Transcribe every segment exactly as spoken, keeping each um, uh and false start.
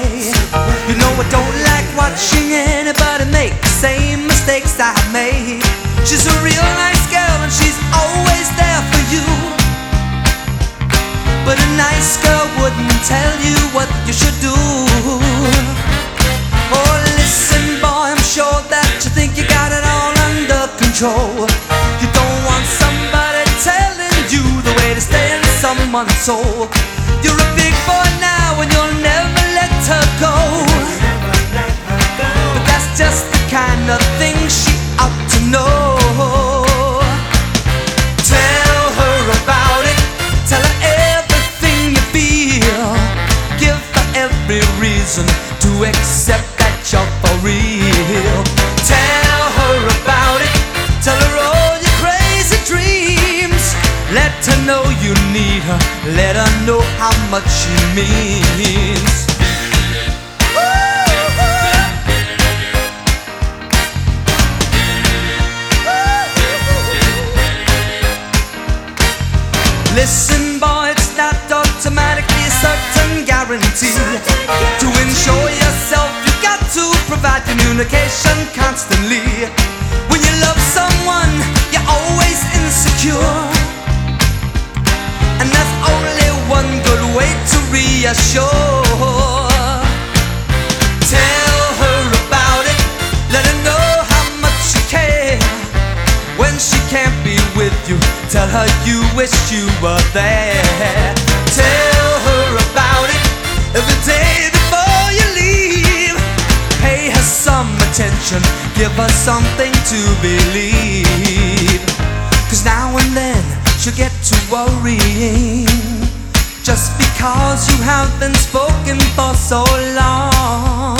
way. You know I don't like watching anybody make the same mistakes I made. She's a real nice girl and she's always there for you, but a nice girl wouldn't tell you what you should do. Oh, listen boy, I'm sure that you think you got it all under control. You don't want somebody telling you the way to stay in someone's soul. You're a big boy now and you'll never let her go, but that's just the kind of thing she ought to know. Tell her about it, tell her everything you feel, give her every reason to accept that you're for real. Tell her about it, tell her all your crazy dreams. Let her know you need her, let her know how much she means. Listen boy, it's not automatically a certain guarantee. To ensure yourself, you got to provide communication constantly. When you love someone, you're always insecure, and there's only one good way to reassure. Tell her about it, let her know how much you care. When she can't be with you, tell her you wish you were there. Tell her about it every day before you leave. Pay her some attention, give her something to believe. Cause now and then she'll get to worrying, just because you have been spoken for so long.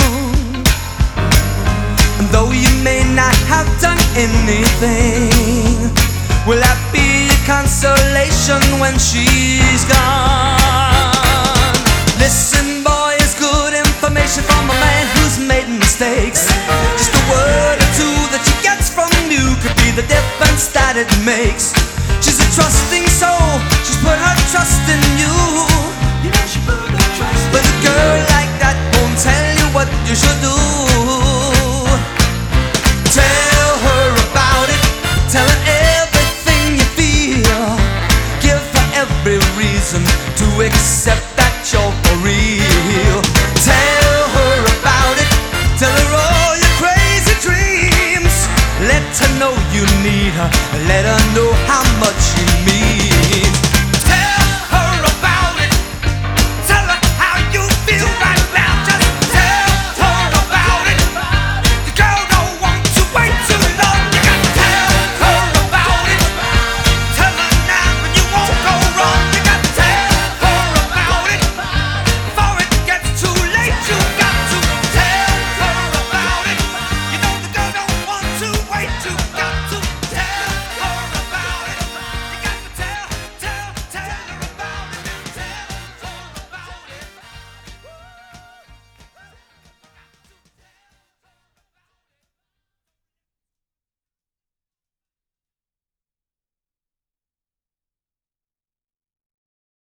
And though you may not have done anything, will that be a consolation when she's gone? Listen boy, it's good information from a man who's made mistakes. Just a word or two that she gets from you could be the difference that it makes.